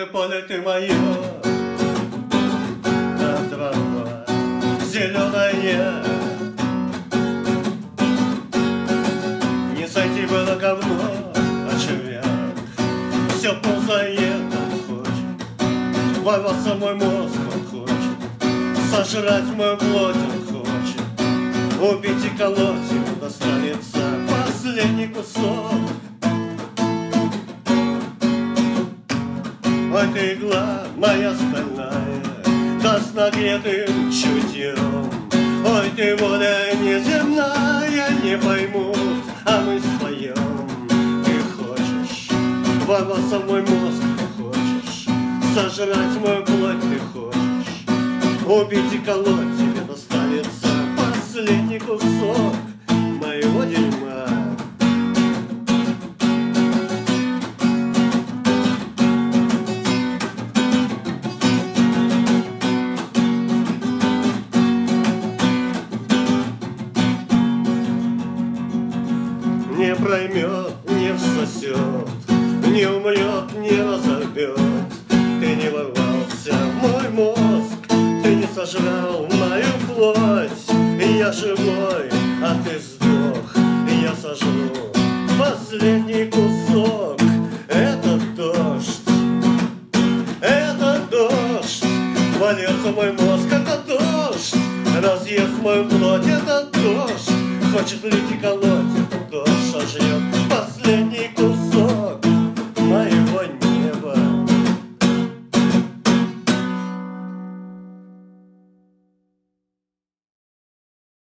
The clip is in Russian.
поле ты мое, а трава зеленая. Не сойти было говно, а червяк все ползает, он хочет ворваться в мой мозг, он хочет сожрать мою плоть, он хочет убить и колоть, ему достанется последний кусок. Ой, ты игла моя стальная, да с нагретым чутьем. Ой, ты воля неземная, не поймут, а мы споем. Ты хочешь ворваться в мой мозг, ты хочешь сожрать мою плоть, ты хочешь убить и колоть, тебе достанется последний кусок моего дерьма. Не проймет, не всосет, не умрет, не разорвет. Ты не ворвался в мой мозг, ты не сожрал мою плоть. Я живой, а ты сдох, я сожру последний кусок. Это дождь, валится мой мозг, это дождь, разъест мою плоть, это дождь, хочет лить и колоть, это дождь сожрет последний